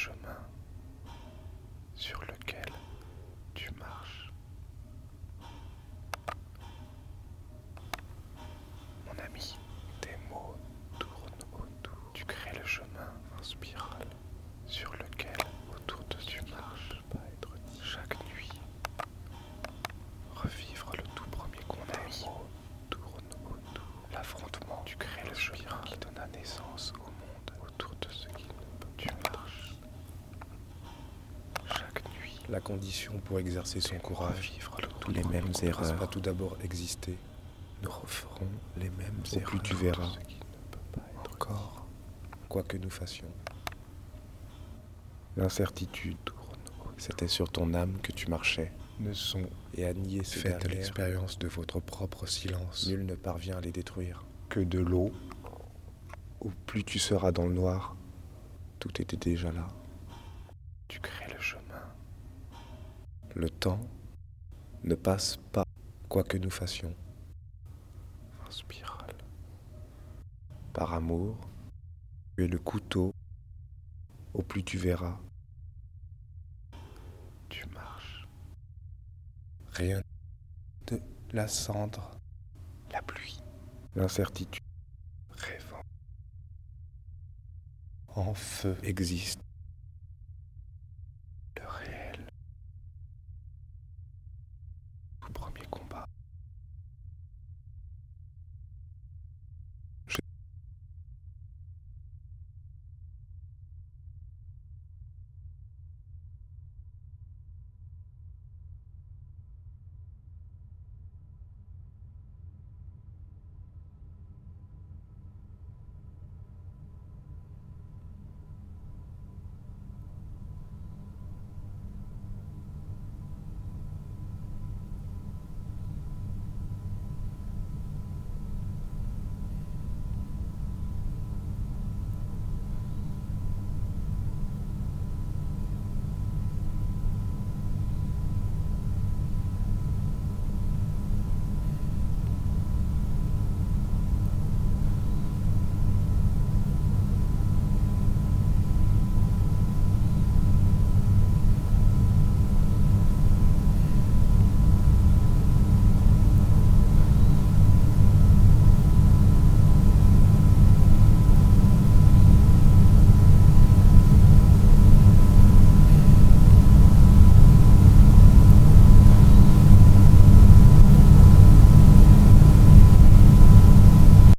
chemin sur lequel tu marches. Mon ami, tes mots tournent autour. Tu crées le chemin en spirale sur lequel autour de tu marches. Chaque nuit, revivre le tout premier contact tourne autour. L'affrontement, tu crées le chemin qui donna naissance au monde autour de ce qui ne peut. Tu marches. Chaque nuit, La condition pour exercer son courage, revivre le tous les mêmes erreurs. erreurs. Pas tout d'abord exister. Nous referons les mêmes Au erreurs. plus tu verras, de ce qui ne peut pas être encore, quoi que nous fassions. L'incertitude, c'était sur ton âme que tu marchais. ne sont Et à nier ces faites dernières, l'expérience de votre propre silence. nul ne parvient à les détruire. Que de l'eau, Au plus tu seras dans le noir, tout était déjà là. tu crées le chemin. Le temps ne passe pas, quoi que nous fassions. En spirale. Par amour, tu es le couteau. Au plus tu verras, Tu marches. rien de la cendre, La pluie. l'incertitude Rêvant. en feu existe.